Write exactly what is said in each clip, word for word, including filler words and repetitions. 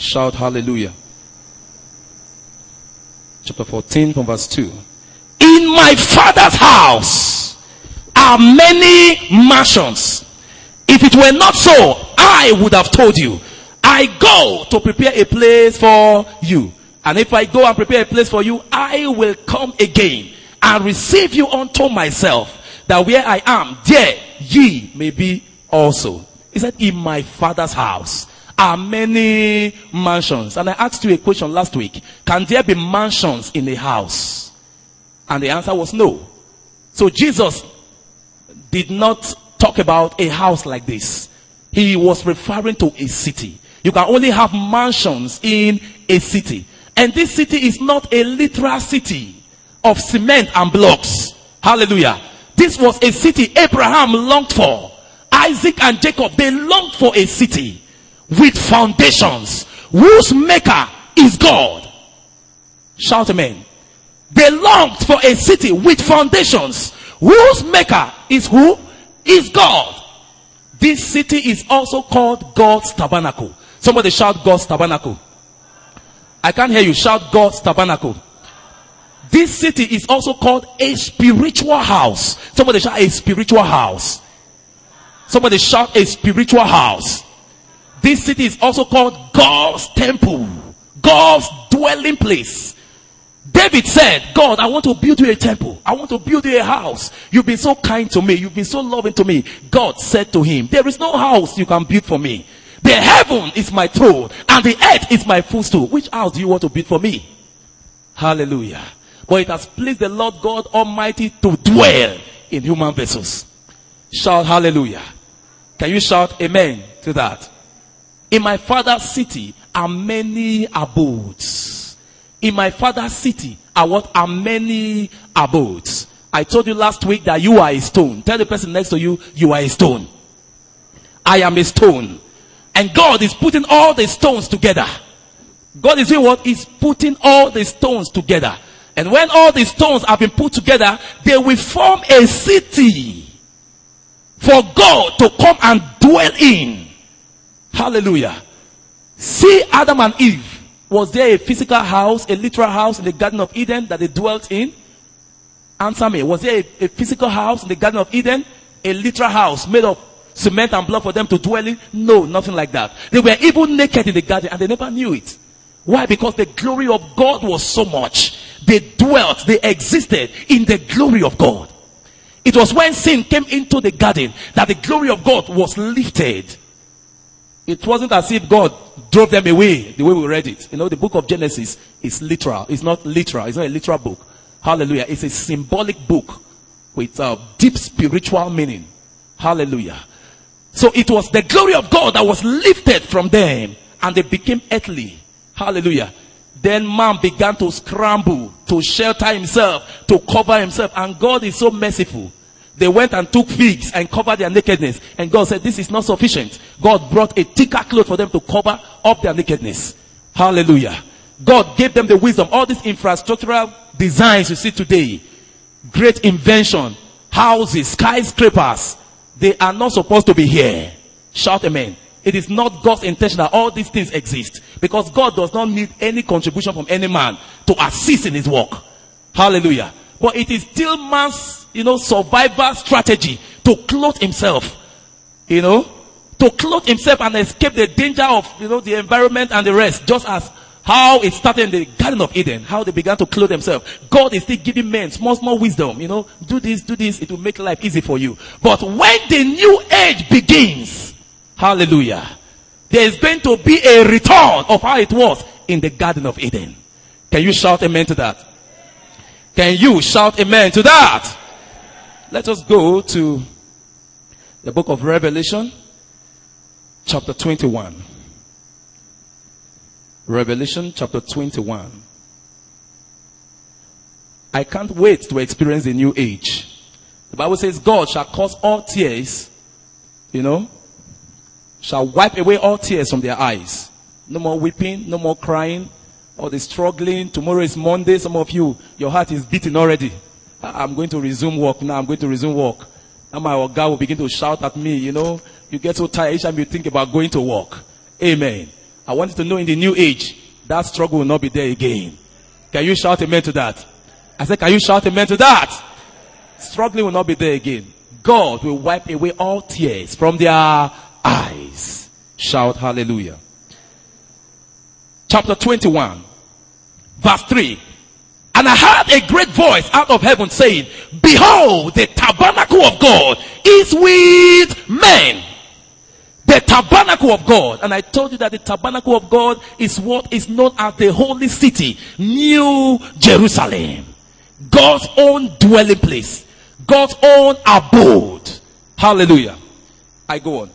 Shout hallelujah. Chapter fourteen from verse two. In my Father's house are many mansions. If it were not so, I would have told you. I go to prepare a place for you. And if I go and prepare a place for you, I will come again and receive you unto myself, that where I am, there ye may be also. He said, in my Father's house are many mansions. And I asked you a question last week. Can there be mansions in a house? And the answer was no. So Jesus did not talk about a house like this. He was referring to a city. You can only have mansions in a city. And this city is not a literal city of cement and blocks. Hallelujah. This was a city Abraham longed for. Isaac and Jacob, they longed for a city with foundations, whose maker is God. Shout amen. They longed for a city with foundations, whose maker is who? Is God. This city is also called God's tabernacle. Somebody shout God's tabernacle. I can't hear you. Shout God's tabernacle. This city is also called a spiritual house. Somebody shout a spiritual house. Somebody shout a spiritual house. This city is also called God's temple. God's dwelling place. David said, God, I want to build you a temple. I want to build you a house. You've been so kind to me. You've been so loving to me. God said to him, there is no house you can build for me. The heaven is my throne and the earth is my footstool. Which house do you want to build for me? Hallelujah. But it has pleased the Lord God Almighty to dwell in human vessels. Shout hallelujah. Can you shout amen to that? In my Father's city are many abodes. In my Father's city are what? Are many abodes. I told you last week that you are a stone. Tell the person next to you, you are a stone. I am a stone. And God is putting all the stones together. God is doing what? He's putting all the stones together. And when all the stones have been put together, they will form a city for God to come and dwell in. Hallelujah. See Adam and Eve. Was there a physical house, a literal house in the Garden of Eden that they dwelt in? Answer me. Was there a, a physical house in the Garden of Eden? A literal house made of cement and block for them to dwell in? No, nothing like that. They were even naked in the garden and they never knew it. Why? Because the glory of God was so much. They dwelt, they existed in the glory of God. It was when sin came into the garden that the glory of God was lifted. It wasn't as if God drove them away the way we read it. You know, the book of Genesis is literal. It's not literal. It's not a literal book. Hallelujah. It's a symbolic book with a deep spiritual meaning. Hallelujah. So it was the glory of God that was lifted from them and they became earthly. Hallelujah. Then man began to scramble, to shelter himself, to cover himself. And God is so merciful. They went and took figs and covered their nakedness. And God said, this is not sufficient. God brought a thicker cloth for them to cover up their nakedness. Hallelujah. God gave them the wisdom. All these infrastructural designs you see today, great invention, houses, skyscrapers, they are not supposed to be here. Shout amen. It is not God's intention that all these things exist. Because God does not need any contribution from any man to assist in his work. Hallelujah. But it is still man's, you know, survival strategy to clothe himself. You know, to clothe himself and escape the danger of, you know, the environment and the rest. Just as how it started in the Garden of Eden, how they began to clothe themselves. God is still giving men small, small wisdom. You know, do this, do this. It will make life easy for you. But when the new age begins, hallelujah, there is going to be a return of how it was in the Garden of Eden. Can you shout amen to that? Can you shout amen to that? Let us go to the book of Revelation, chapter twenty-one. Revelation chapter twenty-one. I can't wait to experience the new age. The Bible says God shall cause all tears, you know, shall wipe away all tears from their eyes. No more weeping, no more crying, or the struggling. Tomorrow is Monday. Some of you, your heart is beating already. I'm going to resume work now. I'm going to resume work. Now my God will begin to shout at me, you know. You get so tired each time you think about going to work. Amen. I want you to know in the new age, that struggle will not be there again. Can you shout amen to that? I said, can you shout amen to that? Struggling will not be there again. God will wipe away all tears from their eyes. Shout hallelujah. Chapter twenty-one, verse three. And I heard a great voice out of heaven saying, behold, the tabernacle of God is with men. The tabernacle of God. And I told you that the tabernacle of God is what is known as the holy city, New Jerusalem. God's own dwelling place. God's own abode. Hallelujah. I go on.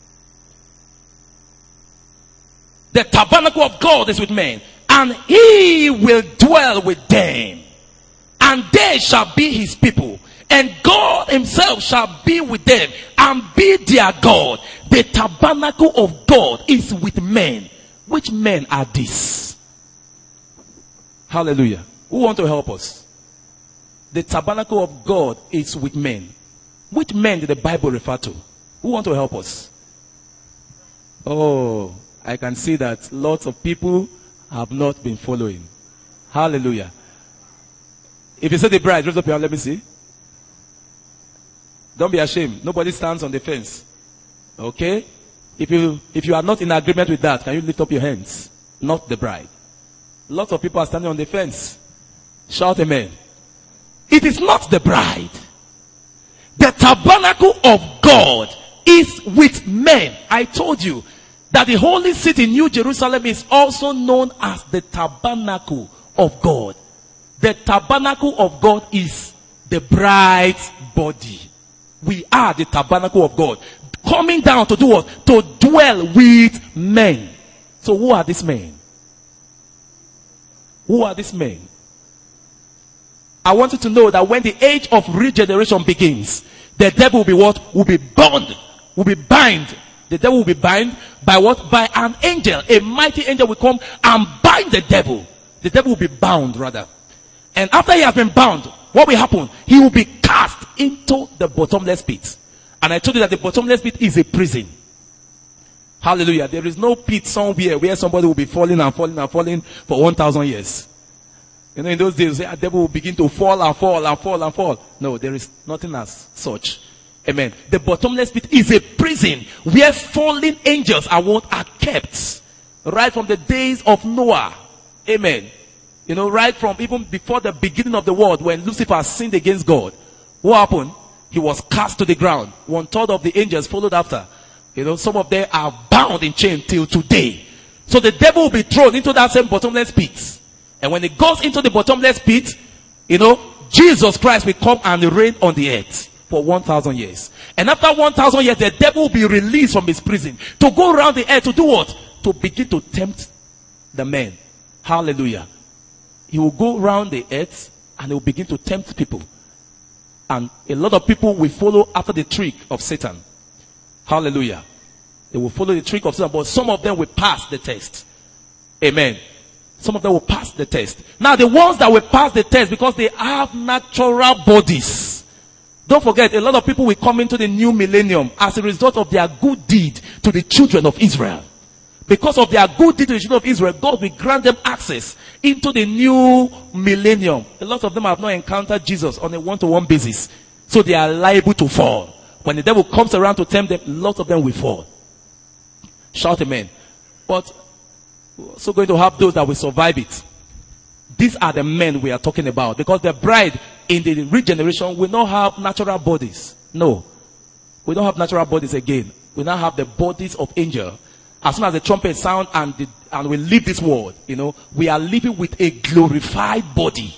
The tabernacle of God is with men, and he will dwell with them, and they shall be his people, and God himself shall be with them and be their God. The tabernacle of God is with men. Which men are these? Hallelujah. Who want to help us? The tabernacle of God is with men. Which men did the Bible refer to? Who want to help us? Oh, I can see that lots of people have not been following. Hallelujah. If you say the bride, raise up your hand, let me see. Don't be ashamed. Nobody stands on the fence. Okay? If you if you are not in agreement with that, can you lift up your hands? Not the bride. Lots of people are standing on the fence. Shout amen. It is not the bride. The tabernacle of God is with men. I told you that the holy city, New Jerusalem, is also known as the tabernacle of God. The tabernacle of God is the bride's body. We are the tabernacle of God. Coming down to do what? To dwell with men. So who are these men? Who are these men? I want you to know that when the age of regeneration begins, the devil will be what? Will be bound. Will be bind. The devil will be bind by what? By an angel. A mighty angel will come and bind the devil. The devil will be bound rather. And after he has been bound, what will happen? He will be cast into the bottomless pit. And I told you that the bottomless pit is a prison. Hallelujah. There is no pit somewhere where somebody will be falling and falling and falling for one thousand years. You know, in those days, the devil will begin to fall and fall and fall and fall. No, there is nothing as such. Amen. The bottomless pit is a prison where fallen angels are what are kept. Right from the days of Noah. Amen. You know, right from even before the beginning of the world, when Lucifer sinned against God, what happened? He was cast to the ground. One third of the angels followed after. You know, some of them are bound in chains till today. So the devil will be thrown into that same bottomless pit. And when he goes into the bottomless pit, you know, Jesus Christ will come and reign on the earth for one thousand years. And after one thousand years, the devil will be released from his prison to go around the earth to do what? To begin to tempt the men. Hallelujah. He will go around the earth and he will begin to tempt people. And a lot of people will follow after the trick of Satan. Hallelujah. They will follow the trick of Satan, but some of them will pass the test. Amen. Some of them will pass the test. Now the ones that will pass the test, because they have natural bodies. Don't forget, a lot of people will come into the new millennium as a result of their good deed to the children of Israel. Because of their good deed to the children of Israel, God will grant them access into the new millennium. A lot of them have not encountered Jesus on a one-to-one basis. So they are liable to fall. When the devil comes around to tempt them, a lot of them will fall. Shout amen. But we're also going to have those that will survive it. These are the men we are talking about. Because the bride in the regeneration will not have natural bodies. No. We don't have natural bodies again. We now have the bodies of angels. As soon as the trumpet sound and the, and we leave this world, you know, we are living with a glorified body.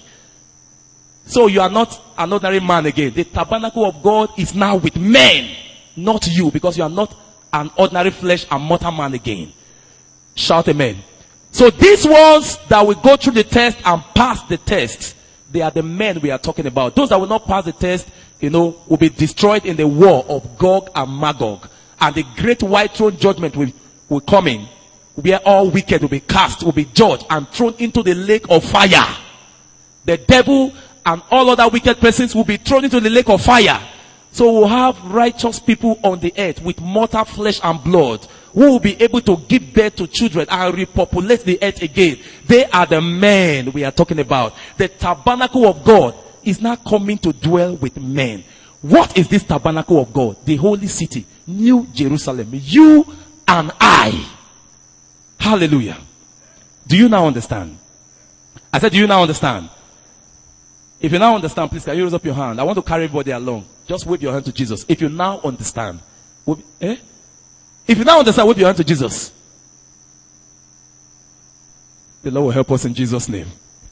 So you are not an ordinary man again. The tabernacle of God is now with men, not you, because you are not an ordinary flesh and mortal man again. Shout amen. So these ones that will go through the test and pass the test, they are the men we are talking about. Those that will not pass the test, you know, will be destroyed in the war of Gog and Magog. And the great white throne judgment will will come in, where all wicked will be cast, will be judged and thrown into the lake of fire. The devil and all other wicked persons will be thrown into the lake of fire. So we'll have righteous people on the earth with mortal flesh and blood who will be able to give birth to children and repopulate the earth again. They are the men we are talking about. The tabernacle of God is now coming to dwell with men. What is this tabernacle of God? The holy city, New Jerusalem. You and I. Hallelujah. Do you now understand? I said, do you now understand? If you now understand, please can you raise up your hand? I want to carry everybody along. Just wave your hand to Jesus. If you now understand. Wave, eh? If you now understand, wave your hand to Jesus. The Lord will help us in Jesus' name.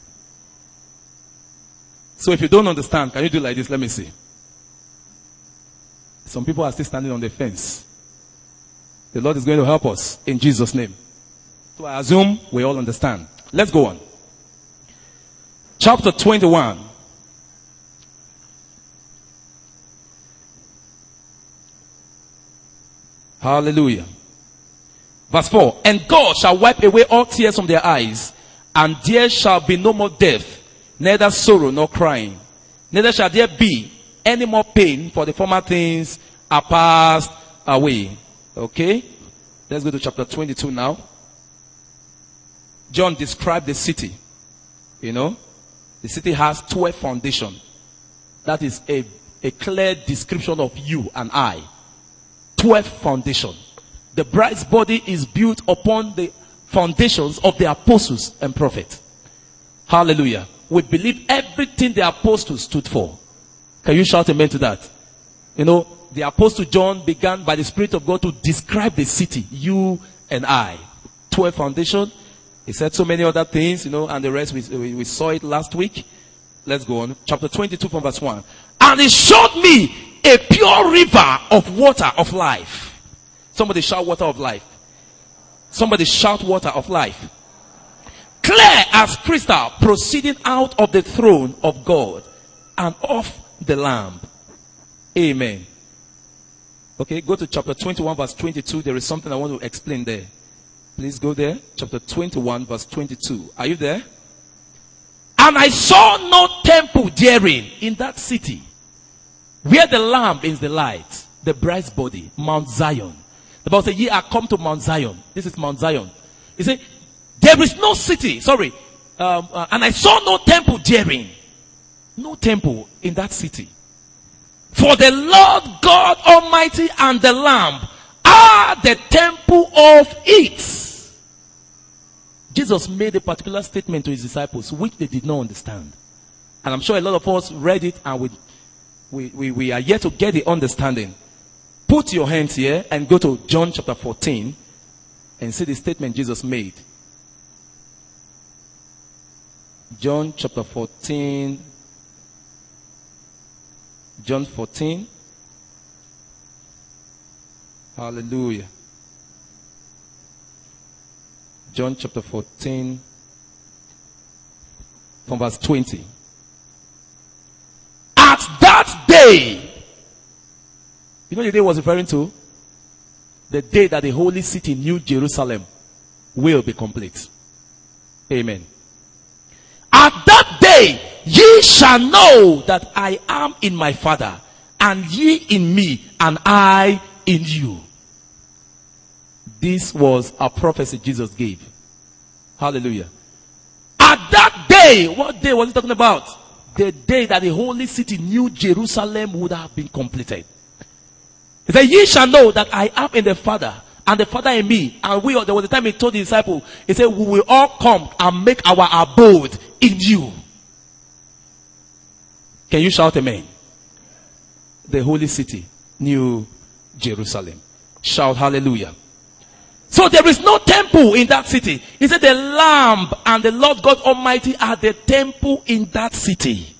So if you don't understand, can you do like this? Let me see. Some people are still standing on the fence. The Lord is going to help us in Jesus' name. So I assume we all understand. Let's go on. Chapter twenty-one. Hallelujah. Verse four. And God shall wipe away all tears from their eyes, and there shall be no more death, neither sorrow nor crying. Neither shall there be any more pain, for the former things are passed away. Okay? Let's go to chapter twenty-two now. John described the city. You know, the city has twelve foundations. That is a, a clear description of you and I. Twelve foundations. The bride's body is built upon the foundations of the apostles and prophets. Hallelujah. We believe everything the apostles stood for. Can you shout amen to that? You know, the apostle John began by the Spirit of God to describe the city, you and I. Twelve foundations. He said so many other things, you know, and the rest we, we, we saw it last week. Let's go on. Chapter twenty-two from verse one. And he showed me a pure river of water of life. Somebody shout water of life. Somebody shout water of life. Clear as crystal, proceeding out of the throne of God and of the Lamb. Amen. Okay, go to chapter twenty-one verse twenty-two. There is something I want to explain there. Please go there. Chapter twenty-one verse twenty-two. Are you there? And I saw no temple therein in that city, where the Lamb is the light, the bride's body, Mount Zion. The Bible says, ye are come to Mount Zion. This is Mount Zion. He said, there is no city, sorry, um, uh, and I saw no temple therein. No temple in that city. For the Lord God Almighty and the Lamb are the temple of it. Jesus made a particular statement to his disciples, which they did not understand. And I'm sure a lot of us read it and we, we, we, we are yet to get the understanding. Put your hands here and go to John chapter fourteen and see the statement Jesus made. John chapter fourteen. John fourteen. Hallelujah. John chapter fourteen from verse twenty. At that day, you know the day was referring to? The day that the holy city, New Jerusalem, will be complete. Amen. At that day, ye shall know that I am in my Father, and ye in me, and I in you. This was a prophecy Jesus gave. Hallelujah. At that day, what day was he talking about? The day that the holy city, New Jerusalem, would have been completed. He said, ye shall know that I am in the Father, and the Father in me. And we, there was a time he told the disciples, he said, we will all come and make our abode in you. Can you shout amen? The holy city, New Jerusalem. Shout hallelujah. So there is no temple in that city. He said the Lamb and the Lord God Almighty are the temple in that city.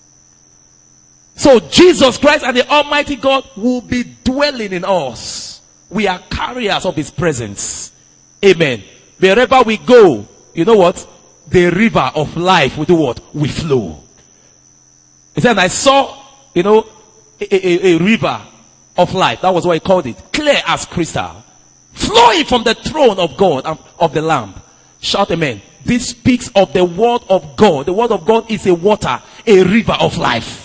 So Jesus Christ and the Almighty God will be dwelling in us. We are carriers of His presence. Amen. Wherever we go, you know what? The river of life will do what? We flow. He said, and I saw, you know, a, a, a river of life. That was what he called it. Clear as crystal. Flowing from the throne of God and of the Lamb. Shout amen. This speaks of the word of God. The word of God is a water, a river of life.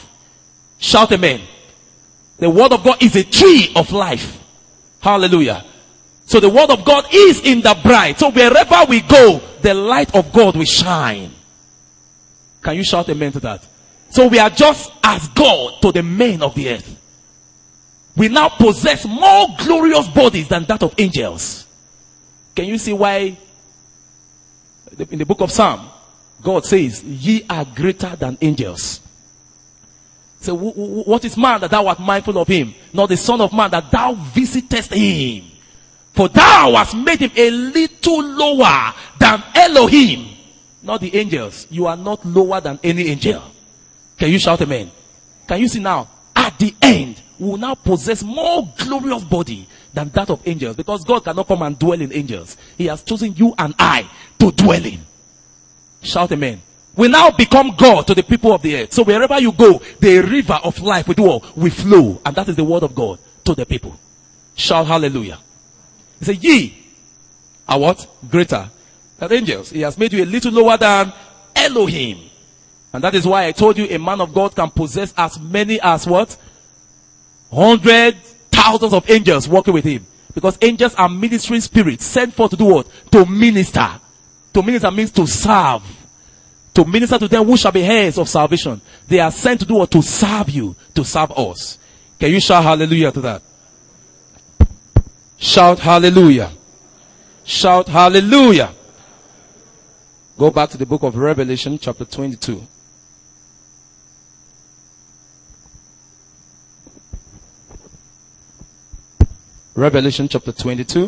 Shout amen. The word of God is a tree of life. Hallelujah. So the word of God is in the bride. So wherever we go, the light of God will shine. Can you shout amen to that? So we are just as God to the men of the earth. We now possess more glorious bodies than that of angels. Can you see why in the book of Psalm, God says, ye are greater than angels. So what is man that thou art mindful of him? Not the son of man that thou visitest him. For thou hast made him a little lower than Elohim. Not the angels. You are not lower than any angel. Can you shout amen? Can you see now? At the end, we will now possess more glorious body than that of angels. Because God cannot come and dwell in angels. He has chosen you and I to dwell in. Shout amen. We now become God to the people of the earth. So wherever you go, the river of life will do what? We flow. And that is the word of God to the people. Shout hallelujah. He said, ye are what? Greater than angels. He has made you a little lower than Elohim. And that is why I told you a man of God can possess as many as what? Hundred thousands of angels working with him. Because angels are ministering spirits sent forth to do what? To minister. To minister means to serve. To minister to them who shall be heirs of salvation. They are sent to do what? To serve you. To serve us. Can you shout hallelujah to that? Shout hallelujah. Shout hallelujah. Go back to the book of Revelation chapter twenty-two. Revelation chapter twenty-two.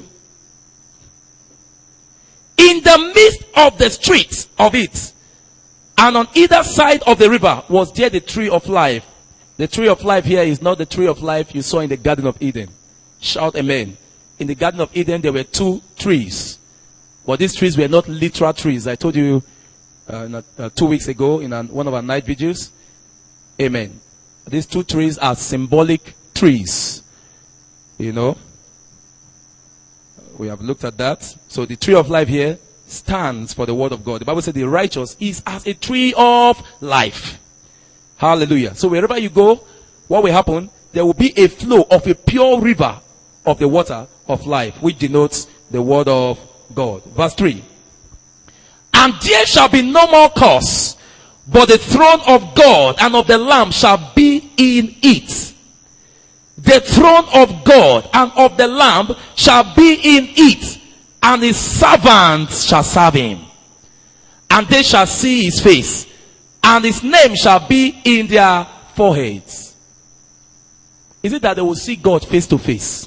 In the midst of the streets of it, and on either side of the river, was there the tree of life. The tree of life here is not the tree of life you saw in the Garden of Eden. Shout amen. In the Garden of Eden, there were two trees. But these trees were not literal trees. I told you uh, not, uh, two weeks ago in an, one of our night videos. Amen. These two trees are symbolic trees. You know. We have looked at that. So the tree of life here stands for the word of God. The Bible says the righteous is as a tree of life. Hallelujah. So wherever you go, what will happen? There will be a flow of a pure river of the water of life, which denotes the word of God. Verse three. And there shall be no more curse, but the throne of God and of the Lamb shall be in it. The throne of God and of the Lamb shall be in it, and his servants shall serve him. And they shall see his face, and his name shall be in their foreheads. Is it that they will see God face to face?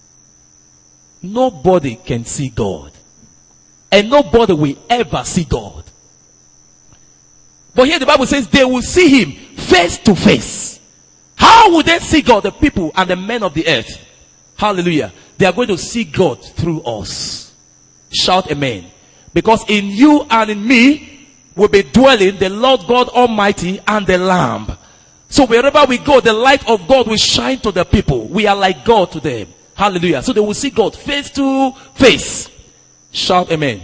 Nobody can see God. And nobody will ever see God. But here the Bible says they will see him face to face. How will they see God? The people and the men of the earth. Hallelujah. They are going to see God through us. Shout amen. Because in you and in me will be dwelling the Lord God Almighty and the Lamb. So wherever we go, the light of God will shine to the people. We are like God to them. Hallelujah. So they will see God face to face. Shout amen.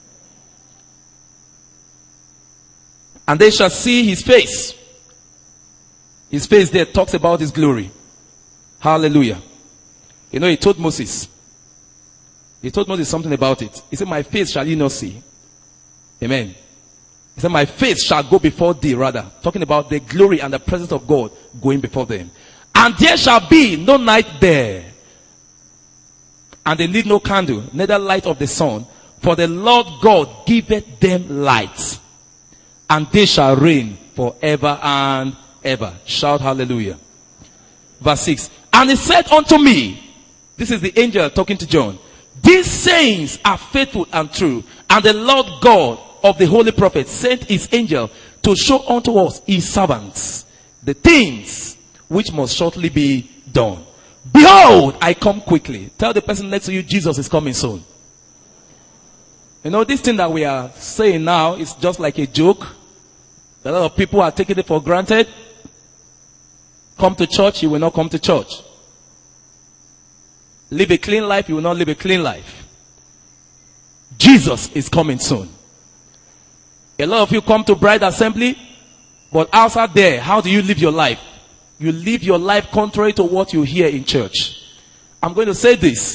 And they shall see his face. His face there talks about his glory. Hallelujah. You know, he told Moses. He told Moses something about it. He said, my face shall ye not see. Amen. He said, my face shall go before thee, rather. Talking about the glory and the presence of God going before them. And there shall be no night there. And they need no candle, neither light of the sun. For the Lord God giveth them light. And they shall reign forever and ever. Shout hallelujah. Verse six. And he said unto me, this is the angel talking to John, these sayings are faithful and true. And the Lord God of the holy prophets sent his angel to show unto us his servants the things which must shortly be done. Behold, I come quickly. Tell the person next to you, Jesus is coming soon. You know, this thing that we are saying now is just like a joke. A lot of people are taking it for granted. Come to church, you will not come to church. Live a clean life, you will not live a clean life. Jesus is coming soon. A lot of you come to Bride Assembly, but outside there, how do you live your life? You live your life contrary to what you hear in church. I'm going to say this.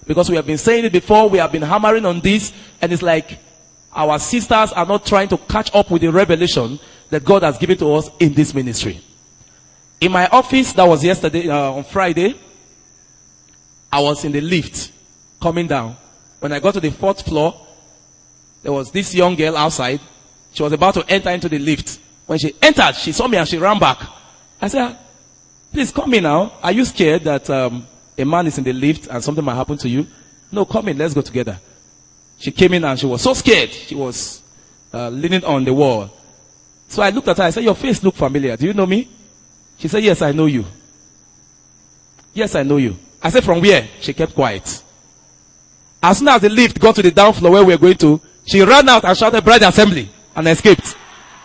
Because we have been saying it before, we have been hammering on this, and it's like our sisters are not trying to catch up with the revelation that God has given to us in this ministry. In my office, that was yesterday, uh, on Friday, I was in the lift coming down. When I got to the fourth floor, there was this young girl outside. She was about to enter into the lift. When she entered, she saw me and she ran back. I said, please come in now. Are you scared that um, a man is in the lift and something might happen to you? No, come in. Let's go together. She came in and she was so scared. She was uh, leaning on the wall. So I looked at her. I said, your face looks familiar. Do you know me? She said, yes, I know you. Yes, I know you. I said, from where? She kept quiet. As soon as the lift got to the down floor where we were going to, she ran out and shouted, Bride Assembly, and escaped.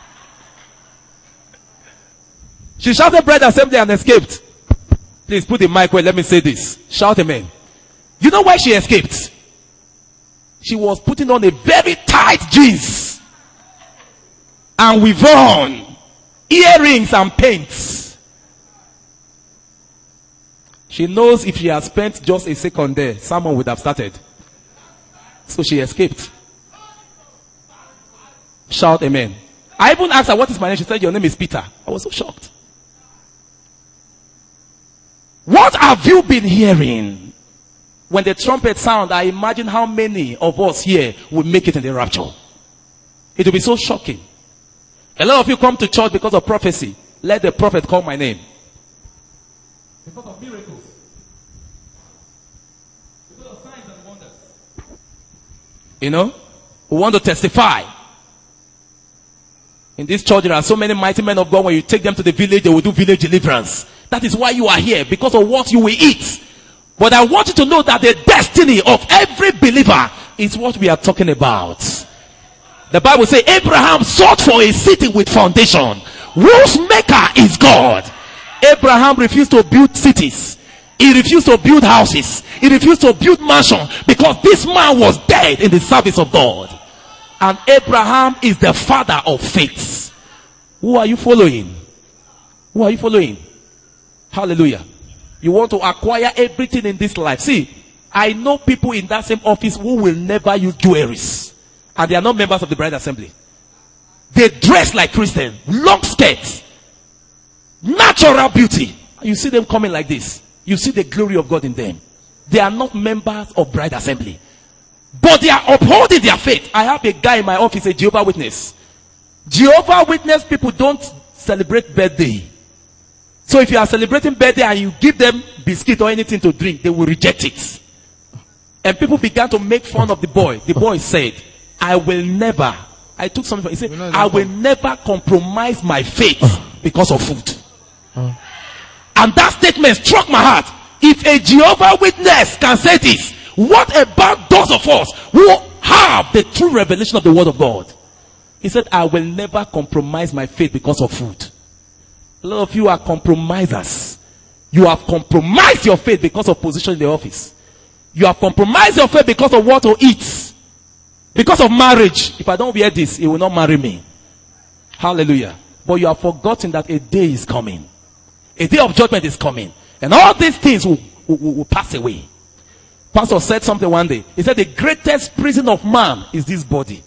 She shouted, Bride Assembly, and escaped. Please put the mic where, let me say this. Shout amen. You know why she escaped? She was putting on a very tight jeans. And with on earrings and paints. She knows if she had spent just a second there, someone would have started. So she escaped. Shout amen. I even asked her, what is my name? She said, your name is Peter. I was so shocked. What have you been hearing? When the trumpet sound, I imagine how many of us here will make it in the rapture. It will be so shocking. A lot of you come to church because of prophecy. Let the prophet call my name. Because of miracles. Because of signs and wonders. You know? We want to testify. In this church, there are so many mighty men of God. When you take them to the village, they will do village deliverance. That is why you are here. Because of what you will eat. But I want you to know that the destiny of every believer is what we are talking about. The Bible says Abraham sought for a city with foundation, whose maker is God. Abraham refused to build cities. He refused to build houses. He refused to build mansions because this man was dead in the service of God. And Abraham is the father of faith. Who are you following? Who are you following? Hallelujah. You want to acquire everything in this life. See, I know people in that same office who will never use jewelries. And they are not members of the Bride Assembly. They dress like Christians. Long skirts. Natural beauty. You see them coming like this. You see the glory of God in them. They are not members of Bride Assembly. But they are upholding their faith. I have a guy in my office, a Jehovah's Witness. Jehovah's Witness people don't celebrate birthday. So if you are celebrating birthday and you give them biscuit or anything to drink, they will reject it. And people began to make fun of the boy. The boy said, I will never, I took something, he said, I will never compromise my faith because of food. Uh. And that statement struck my heart. If a Jehovah's Witness can say this, what about those of us who have the true revelation of the word of God? He said, I will never compromise my faith because of food. A lot of you are compromisers. You have compromised your faith because of position in the office. You have compromised your faith because of what to eat. Because of marriage. If I don't wear this, he will not marry me. Hallelujah. But you have forgotten that a day is coming. A day of judgment is coming. And all these things will, will, will pass away. Pastor said something one day. He said the greatest prison of man is this body.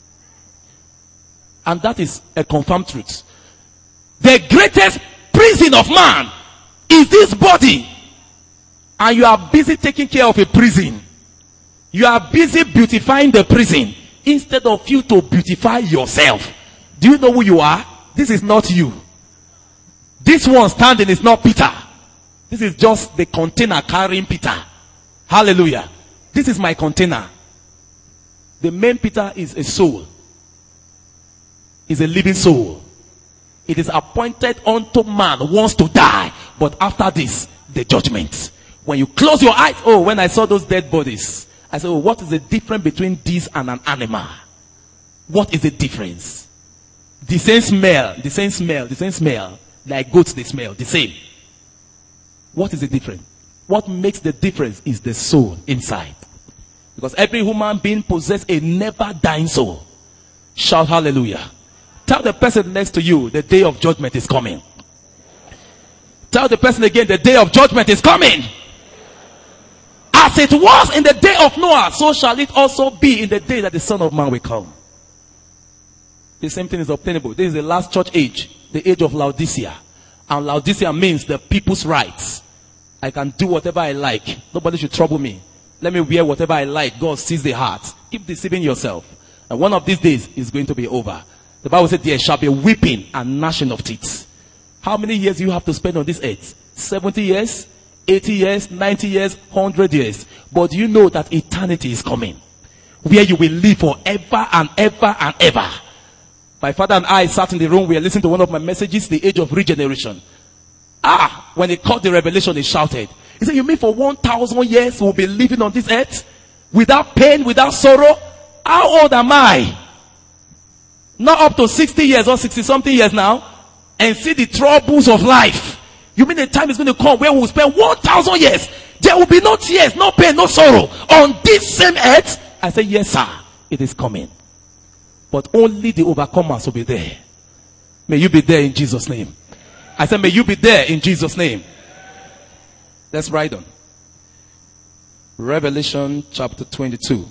And that is a confirmed truth. The greatest prison of man is this body. And you are busy taking care of a prison. You are busy beautifying the prison instead of you to beautify yourself. Do you know who you are? This is not you. This one standing is not Peter. This is just the container carrying Peter. Hallelujah. This is my container. The main Peter is a soul. Is a living soul. It is appointed unto man once to die. But after this, the judgment. When you close your eyes, oh, when I saw those dead bodies, I said, oh, what is the difference between this and an animal? What is the difference? The same smell, the same smell, the same smell. Like goats, they smell the same. What is the difference? What makes the difference is the soul inside. Because every human being possesses a never dying soul. Shout hallelujah. Tell the person next to you, the day of judgment is coming. Tell the person again, the day of judgment is coming. As As it was in the day of Noah, so shall it also be in the day that the Son of Man will come. The same thing is obtainable. This is the last church age, the age of Laodicea. And Laodicea means the people's rights. I can do whatever I like. Nobody should trouble me. Let me wear whatever I like. God sees the heart. Keep deceiving yourself. And one of these days is going to be over. The Bible said there shall be weeping and gnashing of teeth. How many years do you have to spend on this earth? seventy years? eighty years? ninety years? one hundred years? But do you know that eternity is coming? Where you will live forever and ever and ever. My father and I sat in the room. We were listening to one of my messages, the age of regeneration. Ah, when he caught the revelation, he shouted. He said, you mean for one thousand years we'll be living on this earth? Without pain, without sorrow? How old am I? Not up to sixty years or sixty something years now. And see the troubles of life. You mean the time is going to come where we'll spend one thousand years? There will be no tears, no pain, no sorrow on this same earth? I said, yes sir, it is coming. But only the overcomers will be there. May you be there in Jesus' name. I said, may you be there in Jesus' name. Let's ride on. Revelation chapter twenty-two.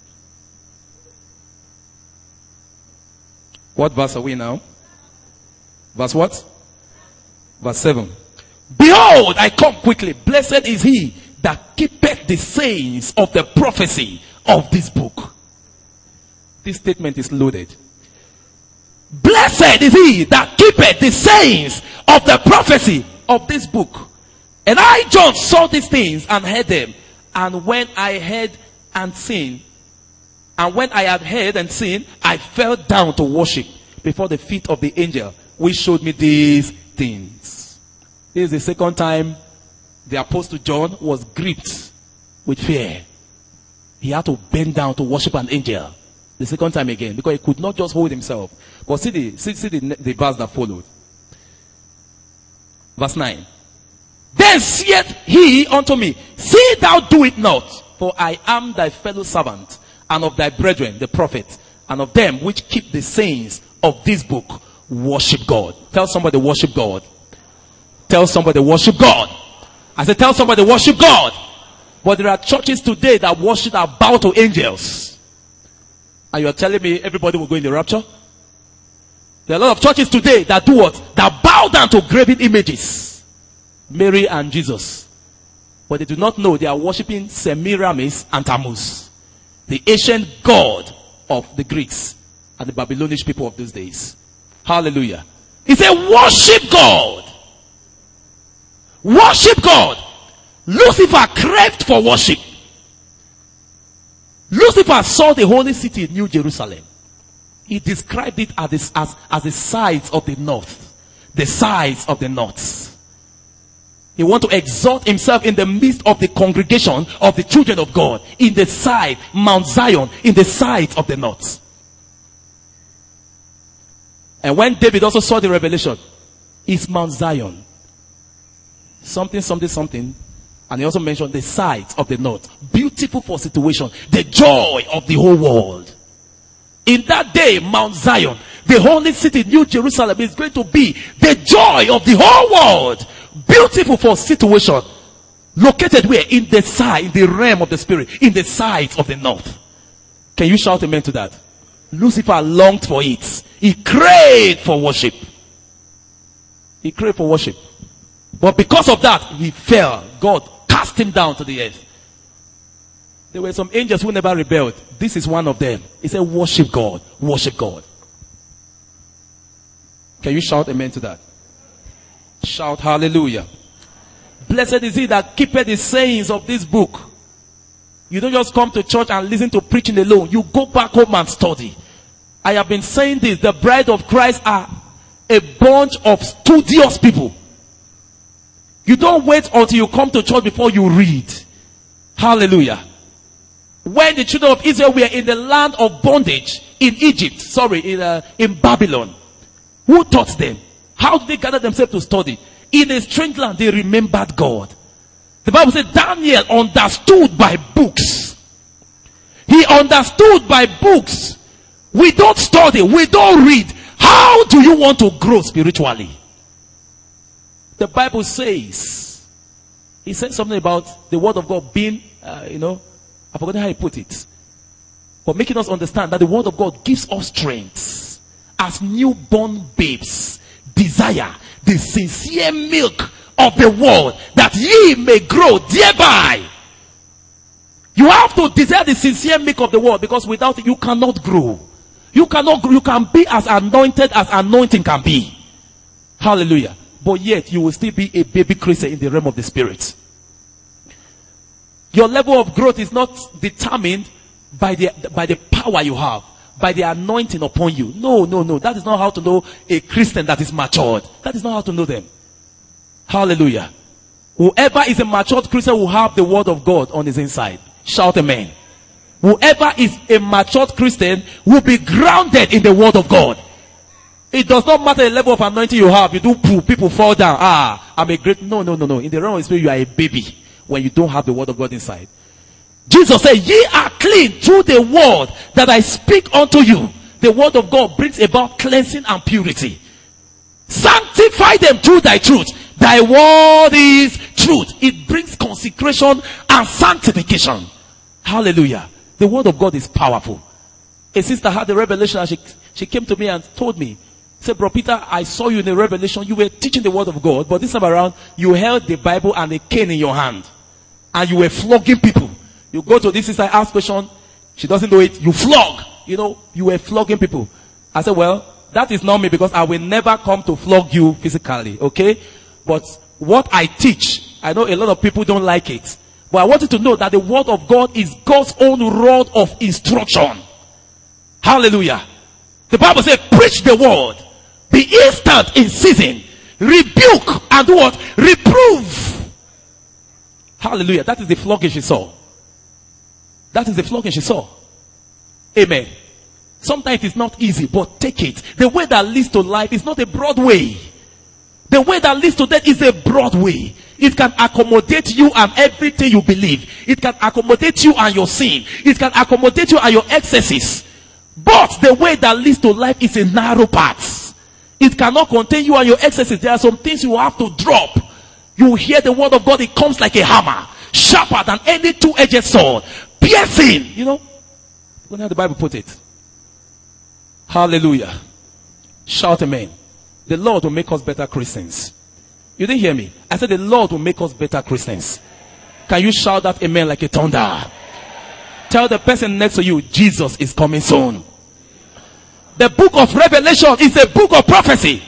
What verse are we now? Verse what? Verse seven. Behold, I come quickly. Blessed is he that keepeth the sayings of the prophecy of this book. This statement is loaded. Blessed is he that keepeth the sayings of the prophecy of this book. And I, John, saw these things and heard them. And when I heard and seen, and when I had heard and seen, I fell down to worship before the feet of the angel which showed me these things. This is the second time the apostle John was gripped with fear. He had to bend down to worship an angel. The second time again, because he could not just hold himself. But see the, see, see the, the verse that followed. Verse nine. Then saith he unto me, see thou do it not, for I am thy fellow servant, and of thy brethren, the prophets, and of them which keep the sayings of this book. Worship God. Tell somebody, worship God. Tell somebody, worship God. I said, tell somebody, worship God. But there are churches today that worship, that bow to angels. And you are telling me everybody will go in the rapture? There are a lot of churches today that do what? That bow down to graven images. Mary and Jesus. But they do not know they are worshiping Semiramis and Tammuz, the ancient god of the Greeks and the Babylonish people of those days. Hallelujah. He said, worship God. Worship God. Lucifer craved for worship. Lucifer saw the holy city in New Jerusalem. He described it as the, as, as the sides of the north. The sides of the north. He wanted to exalt himself in the midst of the congregation of the children of God. In the side, Mount Zion, in the sides of the north. And when David also saw the revelation, it's Mount Zion. Something, something, something. And he also mentioned the sides of the north. Beautiful for situation. The joy of the whole world. In that day, Mount Zion, the holy city, New Jerusalem, is going to be the joy of the whole world. Beautiful for situation. Located where? In the side, in the realm of the spirit. In the sides of the north. Can you shout amen to that? Lucifer longed for it. He craved for worship. He craved for worship. But because of that, he fell. God cast him down to the earth. There were some angels who never rebelled. This is one of them. He said, worship God. Worship God. Can you shout amen to that? Shout hallelujah. Blessed is he that keepeth the sayings of this book. You don't just come to church and listen to preaching alone. You go back home and study. I have been saying this. The bride of Christ are a bunch of studious people. You don't wait until you come to church before you read. Hallelujah. When the children of Israel were in the land of bondage in Egypt, sorry, in, uh, in Babylon, who taught them? How did they gather themselves to study? In a strange land, they remembered God. The Bible said Daniel understood by books. He understood by books. We don't study. We don't read. How do you want to grow spiritually? The Bible says he said something about the word of God being, uh, you know, I forgot how he put it. But making us understand that the word of God gives us strength as newborn babes. Desire the sincere milk of the word, that ye may grow thereby. You have to desire the sincere milk of the word, because without it you cannot grow. You cannot grow. You can be as anointed as anointing can be. Hallelujah. But yet you will still be a baby Christian in the realm of the spirit. Your level of growth is not determined by the by the power you have, by the anointing upon you. No, no, no. That is not how to know a Christian that is matured. That is not how to know them. Hallelujah. Whoever is a matured Christian will have the word of God on his inside. Shout amen. Whoever is a matured Christian will be grounded in the word of God. It does not matter the level of anointing you have. You do poo, people fall down. Ah, I'm a great... No, no, no, no. In the realm of the spirit, you are a baby when you don't have the word of God inside. Jesus said, ye are clean through the word that I speak unto you. The word of God brings about cleansing and purity. Sanctify them through thy truth. Thy word is truth. It brings consecration and sanctification. Hallelujah. The word of God is powerful. A sister had a revelation and she, she came to me and told me, said, Bro Peter, I saw you in a revelation. You were teaching the word of God, but this time around, you held the Bible and a cane in your hand. And you were flogging people. You go to this sister, ask question, she doesn't know it, you flog. You know, you were flogging people. I said, well, that is not me, because I will never come to flog you physically, okay? But what I teach, I know a lot of people don't like it. But I want you to know that the word of God is God's own rod of instruction. Hallelujah. The Bible says, preach the word. Be instant in season. Rebuke and do what? Reprove. Hallelujah. That is the flogging she saw. That is the flogging she saw. Amen. Sometimes it's not easy, but take it. The way that leads to life is not a broad way. The way that leads to death is a broad way. It can accommodate you and everything you believe. It can accommodate you and your sin. It can accommodate you and your excesses. But the way that leads to life is a narrow path. It cannot contain you and your excesses. There are some things you have to drop. You hear the word of God, it comes like a hammer. Sharper than any two-edged sword. Piercing. You know? Look how the Bible put it. Hallelujah. Shout amen. The Lord will make us better Christians. You didn't hear me. I said the Lord will make us better Christians. Can you shout that amen like a thunder? Tell the person next to you, Jesus is coming soon. The book of Revelation is a book of prophecy.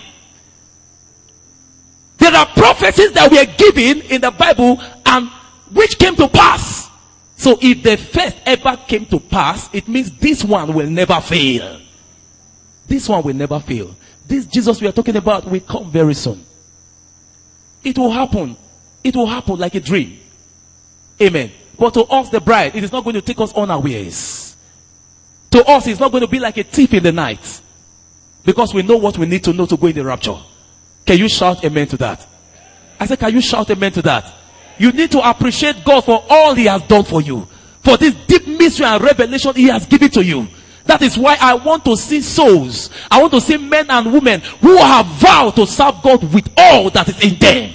There are prophecies that were given in the Bible and which came to pass. So if the first ever came to pass, it means this one will never fail. This one will never fail. This Jesus we are talking about will come very soon. It will happen. It will happen like a dream. Amen. But to us, the bride, it is not going to take us unawares. To us, it's not going to be like a thief in the night. Because we know what we need to know to go in the rapture. Can you shout amen to that? I said, can you shout amen to that? You need to appreciate God for all He has done for you. For this deep mystery and revelation He has given to you. That is why I want to see souls. I want to see men and women who have vowed to serve God with all that is in them.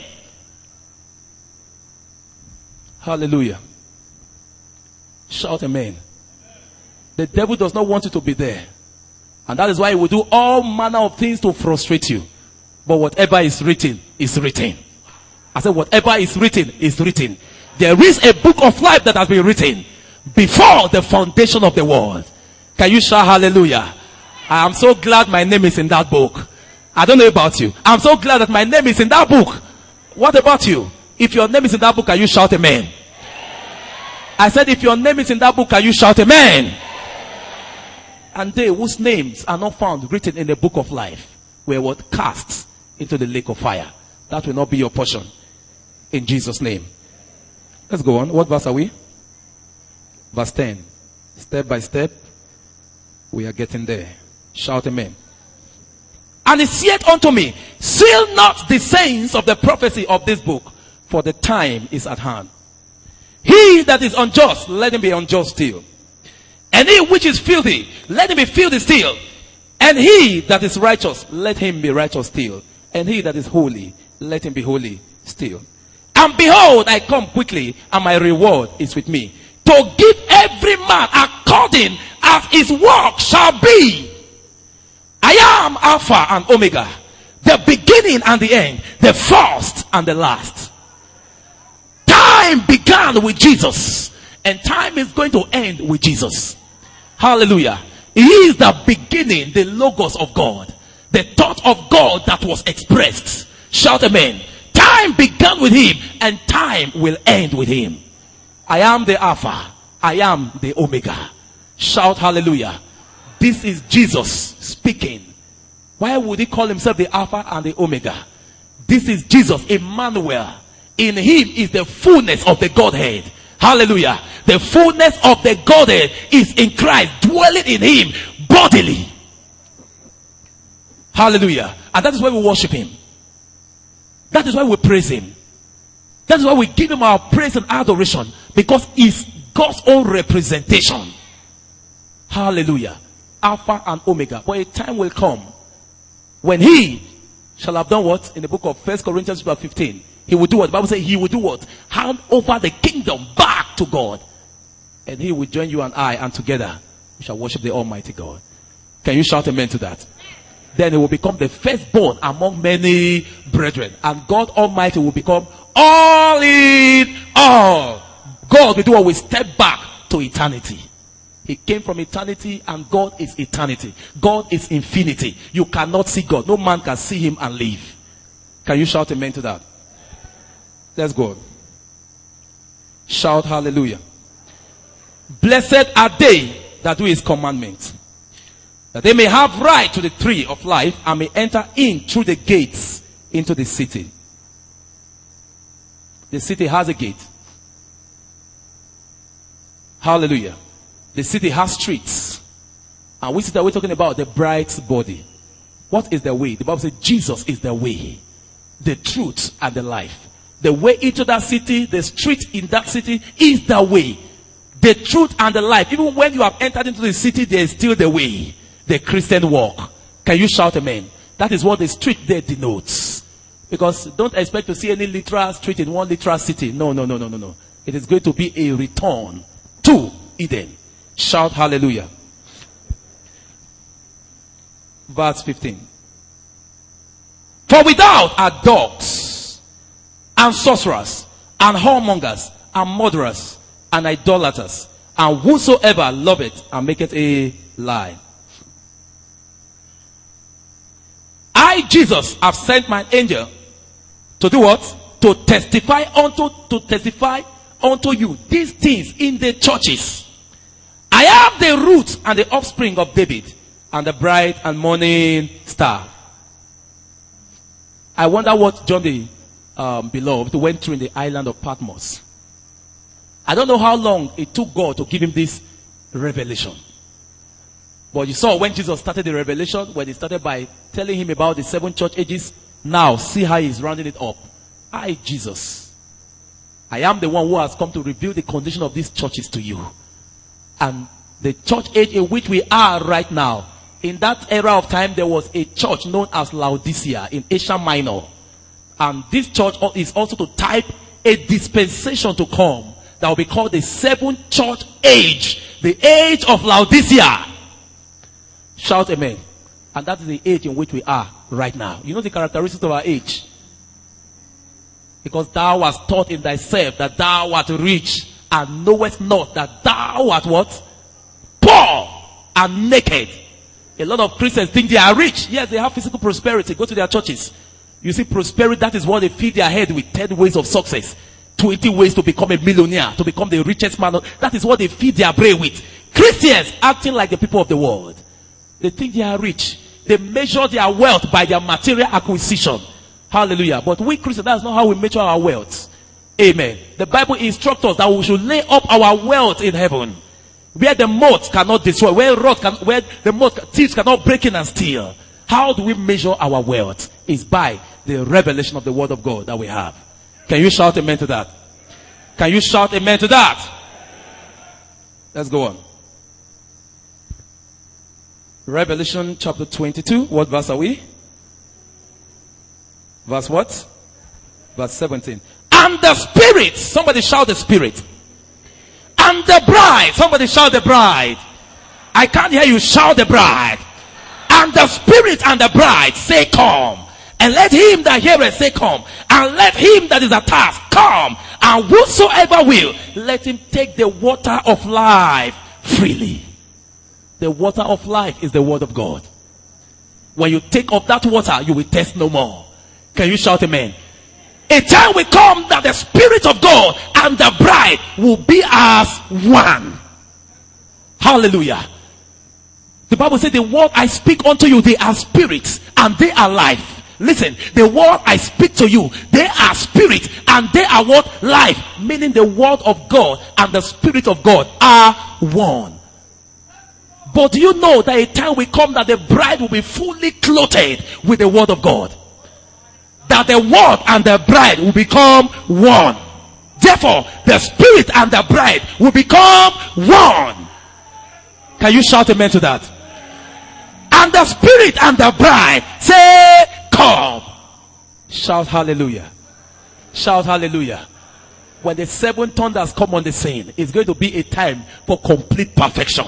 Hallelujah. Shout amen. The devil does not want you to be there. And that is why he will do all manner of things to frustrate you. But whatever is written is written. I said whatever is written is written. There is a book of life that has been written before the foundation of the world. Can you shout hallelujah? I am so glad my name is in that book. I don't know about you. I'm so glad that my name is in that book. What about you? If your name is in that book, can you shout amen? I said if your name is in that book, can you shout amen? And they whose names are not found written in the book of life were what? Cast into the lake of fire. That will not be your portion. In Jesus' name. Let's go on. What verse are we? Verse ten. Step by step, we are getting there. Shout amen. And he said unto me, seal not the sayings of the prophecy of this book, for the time is at hand. He that is unjust, let him be unjust still. And he which is filthy, let him be filthy still. And he that is righteous, let him be righteous still. And he that is holy, let him be holy still. And behold, I come quickly, and my reward is with me, to give every man according as his work shall be. I am Alpha and Omega, the beginning and the end, the first and the last. Time began with Jesus, and time is going to end with Jesus. Hallelujah. He is the beginning, the logos of God, the thought of God that was expressed. Shout amen. Time began with him, and time will end with him. I am the Alpha. I am the Omega. Shout hallelujah. This is Jesus speaking. Why would he call himself the Alpha and the Omega? This is Jesus, Emmanuel. In him is the fullness of the Godhead. Hallelujah. The fullness of the Godhead is in Christ, dwelling in him bodily. Hallelujah. And that is why we worship him. That is why we praise him. That is why we give him our praise and adoration, because he's God's own representation. Hallelujah. Alpha and Omega. But a time will come when he shall have done what? In the book of First Corinthians fifteen. He will do what? The Bible says he will do what? Hand over the kingdom back to God. And he will join you and I, and together we shall worship the Almighty God. Can you shout amen to that? Then he will become the firstborn among many brethren. And God Almighty will become all in all. God will do what? We step back to eternity. He came from eternity, and God is eternity. God is infinity. You cannot see God. No man can see him and live. Can you shout amen to that? Let's go. Shout hallelujah. Blessed are they that do his commandments, that they may have right to the tree of life, and may enter in through the gates into the city. The city has a gate. Hallelujah. The city has streets. And we see that we're talking about the bride's body. What is the way? The Bible says Jesus is the way, the truth, and the life. The way into that city, the street in that city is the way, the truth, and the life. Even when you have entered into the city, there is still the way, the Christian walk. Can you shout amen? That is what the street there denotes. Because don't expect to see any literal street in one literal city. No, no, no, no, no, no. It is going to be a return to Eden. Shout hallelujah. Verse fifteen. For without are dogs, and sorcerers, and whoremongers, and murderers, and idolaters, and whosoever loveth and maketh a lie. I, Jesus, have sent my angel to do what? To testify unto, to testify unto you these things in the churches. I am the root and the offspring of David, and the bright and morning star. I wonder what John the um, Beloved went through in the island of Patmos. I don't know how long it took God to give him this revelation. But you saw when Jesus started the revelation, when he started by telling him about the seven church ages. Now see how he's rounding it up. I, Jesus, I am the one who has come to reveal the condition of these churches to you. And the church age in which we are right now, in that era of time, there was a church known as Laodicea in Asia Minor. And this church is also to type a dispensation to come that will be called the seventh church age, the age of Laodicea. Shout amen. And that is the age in which we are right now. You know the characteristics of our age? Because thou wast taught in thyself that thou art rich, and knowest not that thou art what? Poor and naked. A lot of Christians think they are rich. Yes, they have physical prosperity. Go to their churches. You see, prosperity, that is what they feed their head with. ten ways of success. twenty ways to become a millionaire, to become the richest man. That is what they feed their brain with. Christians acting like the people of the world. They think they are rich. They measure their wealth by their material acquisition. Hallelujah. But we Christians, that's not how we measure our wealth. Amen. The Bible instructs us that we should lay up our wealth in heaven, where the moth cannot destroy, where rot can, where the moth, thieves cannot break in and steal. How do we measure our wealth? Is by the revelation of the word of God that we have. Can you shout amen to that? Can you shout amen to that? Let's go on. Revelation chapter twenty-two. What verse are we? Verse what? Verse seventeen. And the Spirit, somebody shout the Spirit. And the bride, somebody shout the bride. I can't hear you shout the bride. And the Spirit and the bride say, come. And let him that heareth say, come. And let him that is athirst come. And whosoever will, let him take the water of life freely. The water of life is the word of God. When you take of that water, you will thirst no more. Can you shout amen? A time will come that the Spirit of God and the bride will be as one. Hallelujah. The Bible says, the word I speak unto you, they are spirits and they are life. Listen, the word I speak to you, they are spirit and they are what? Life. Meaning the word of God and the Spirit of God are one. But do you know that a time will come that the bride will be fully clothed with the word of God? That the word and the bride will become one. Therefore, the Spirit and the bride will become one. Can you shout amen to that? And the Spirit and the bride say, come. Shout hallelujah. Shout hallelujah. When the seven thunders come on the scene, it's going to be a time for complete perfection.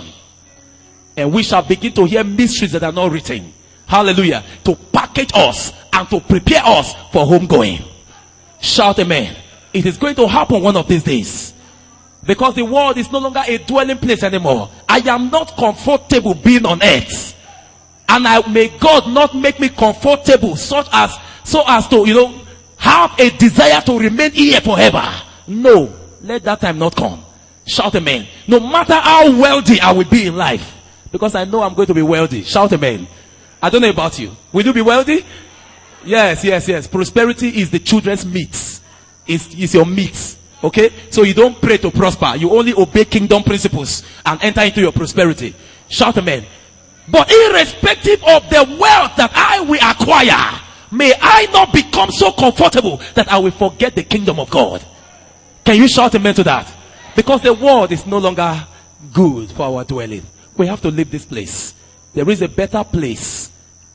And we shall begin to hear mysteries that are not written. Hallelujah. To package us and to prepare us for homegoing. Shout amen. It is going to happen one of these days. Because the world is no longer a dwelling place anymore. I am not comfortable being on earth. And I may God not make me comfortable such as so as to, you know, have a desire to remain here forever. No. Let that time not come. Shout amen. No matter how wealthy I will be in life. Because I know I'm going to be wealthy. Shout amen. I don't know about you. Will you be wealthy? Yes, yes, yes. Prosperity is the children's meat. It's, it's your meat. Okay? So you don't pray to prosper. You only obey kingdom principles and enter into your prosperity. Shout amen. But irrespective of the wealth that I will acquire, may I not become so comfortable that I will forget the kingdom of God. Can you shout amen to that? Because the world is no longer good for our dwelling. We have to leave this place. There is a better place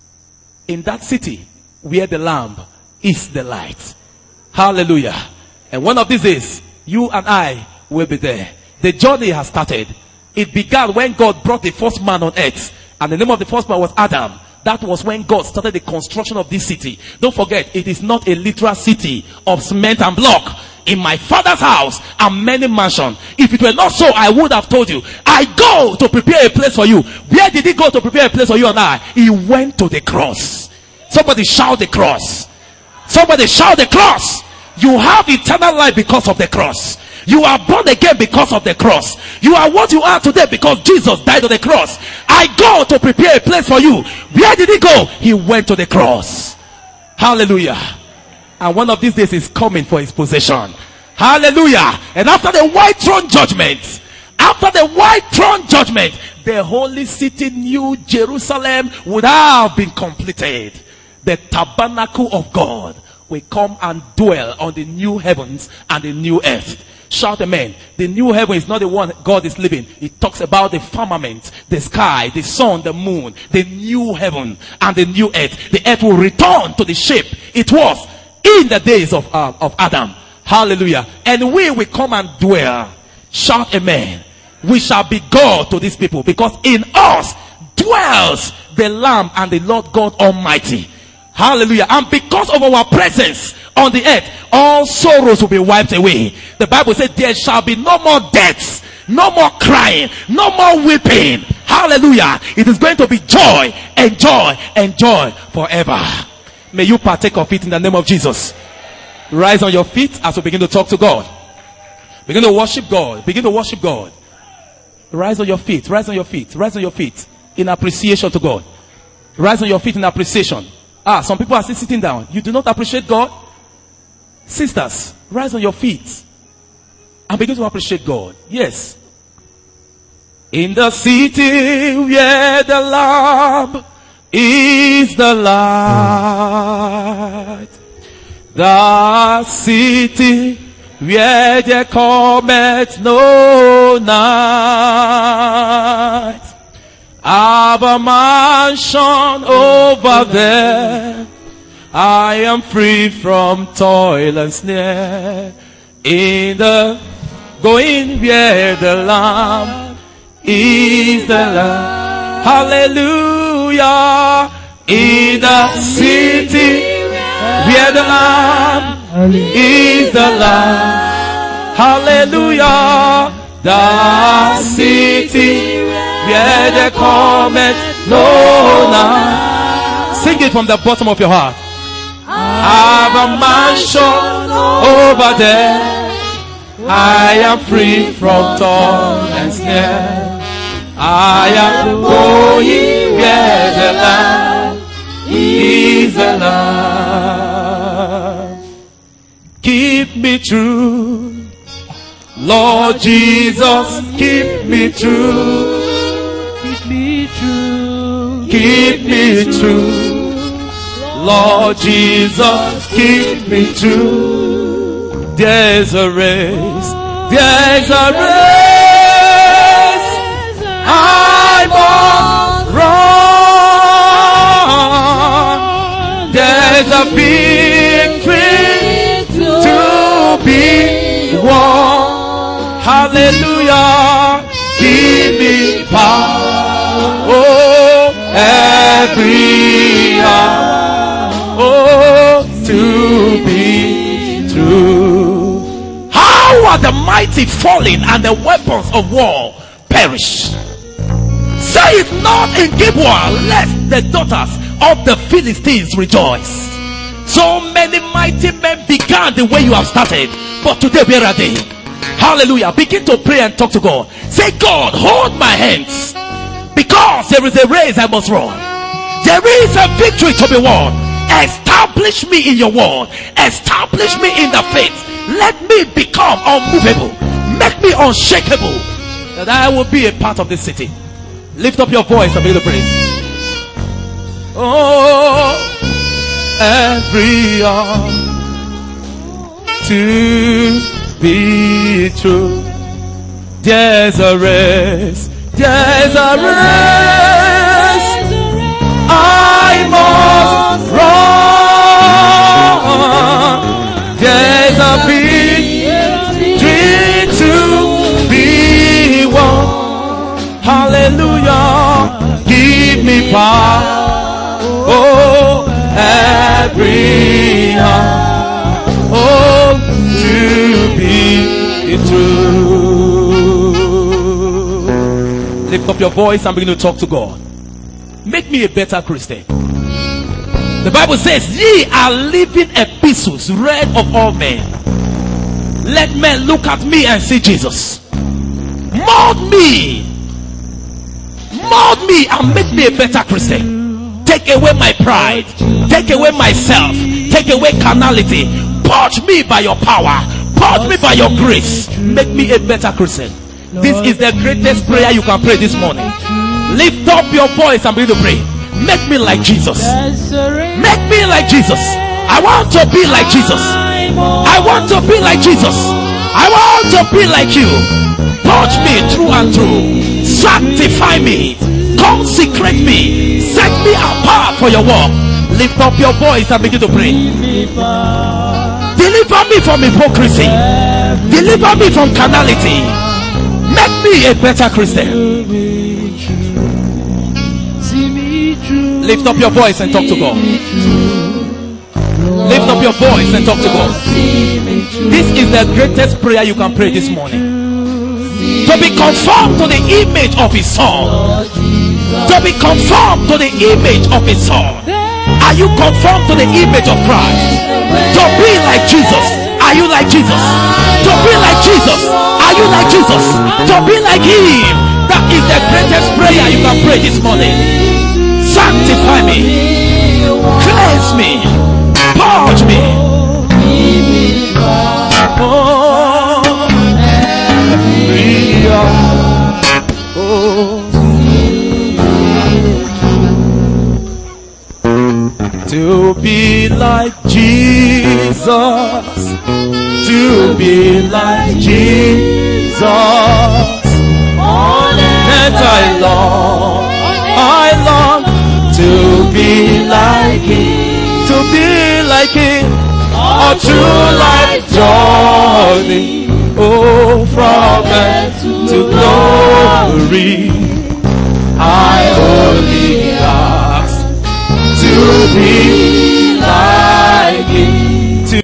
in that city where the Lamb is the light. Hallelujah. And one of these days, you and I will be there. The journey has started. It began when God brought the first man on earth. And the name of the first man was Adam. That was when God started the construction of this city. Don't forget, it is not a literal city of cement and block. In my Father's house are many mansions. If it were not so, I would have told you. I go to prepare a place for you. Where did he go to prepare a place for you and I? He went to the cross. Somebody shout the cross. Somebody shout the cross. You have eternal life because of the cross. You are born again because of the cross. You are what you are today because Jesus died on the cross. I go to prepare a place for you. Where did he go? He went to the cross. Hallelujah. And one of these days is coming for his possession. Hallelujah. And after the white throne judgment, after the white throne judgment, the holy city, New Jerusalem, would have been completed. The tabernacle of God will come and dwell on the new heavens and the new earth. Shout amen. The new heaven is not the one God is living. It talks about the firmament, the sky, the sun, the moon, the new heaven and the new earth. The earth will return to the shape it was in the days of, uh, of Adam. Hallelujah. And we will come and dwell. Shout amen. We shall be God to these people because in us dwells the Lamb and the Lord God Almighty. Hallelujah. And because of our presence on the earth, all sorrows will be wiped away. The Bible said there shall be no more deaths, no more crying, no more weeping. Hallelujah. It is going to be joy and joy and joy forever. May you partake of it in the name of Jesus. Rise on your feet as we begin to talk to God. Begin to worship God. Begin to worship God. Rise on your feet. Rise on your feet. Rise on your feet in appreciation to God. Rise on your feet in appreciation. Ah, some people are still sitting down. You do not appreciate God? Sisters, rise on your feet and begin to appreciate God. Yes. In the city where the Lamb is the light, the city where there cometh no night, I've a mansion over there I am free from toil and snare. In the going where the Lamb is the Lamb. Hallelujah. In the city where the Lamb is the Lamb. Hallelujah. The city where the cometh no night. Sing it from the bottom of your heart. I've a mansion over there. I am free from toil and snare. I am going where the Lamb is the Lamb. Keep me true, Lord Jesus, keep me true. Keep me true. Keep me true. Lord Jesus, keep me true. There's a race, there's a race I must run. There's a victory to be won. Hallelujah, give me power, oh, every hour. Oh, to be true. How are the mighty falling and the weapons of war perish? Say it not in Gilboa, lest the daughters of the Philistines rejoice. So many mighty men began the way you have started, but today we are a day. Hallelujah. Begin to pray and talk to God. Say, God, hold my hands, because there is a race I must run. There is a victory to be won. Establish me in your word. Establish me in the faith. Let me become unmovable. Make me unshakable, that I will be a part of this city. Lift up your voice and begin to pray. Oh, every hour to be true. There's a race. There's a race I must run. There's a victory to be won. Hallelujah. Give me power, oh, every hour, oh, to be true. Lift up your voice and begin to talk to God. Make me a better Christian. The Bible says, ye are living epistles read of all men. Let men look at me and see Jesus. Mold me. Mold me and make me a better Christian. Take away my pride. Take away myself. Take away carnality. Purge me by your power. Purge me by your grace. Make me a better Christian. This is the greatest prayer you can pray this morning. Lift up your voice and begin to pray. Make me like Jesus. Make me like Jesus. I want to be like Jesus. I want to be like Jesus. I want to be like you. Purge me through and through. Sanctify me. Consecrate me. Set me apart for your work. Lift up your voice and begin to pray. Deliver me from hypocrisy. Deliver me from carnality. Make me a better Christian. Lift up your voice and talk to God. Lift up your voice and talk to God. This is the greatest prayer you can pray this morning. To be conformed to the image of His Son. To be conformed to the image of His Son. Are you conformed to the image of Christ? To be like Jesus. Are you like Jesus? To be like Jesus. Are you like Jesus? To be like Him. That is the greatest prayer you can pray this morning. Sanctify me, cleanse me, purge me. Oh, every hour, oh, to be like Jesus, to be like Jesus, and I long, I long to be like Him, to be like him, a true life journey. Oh, from earth to glory, I only ask to be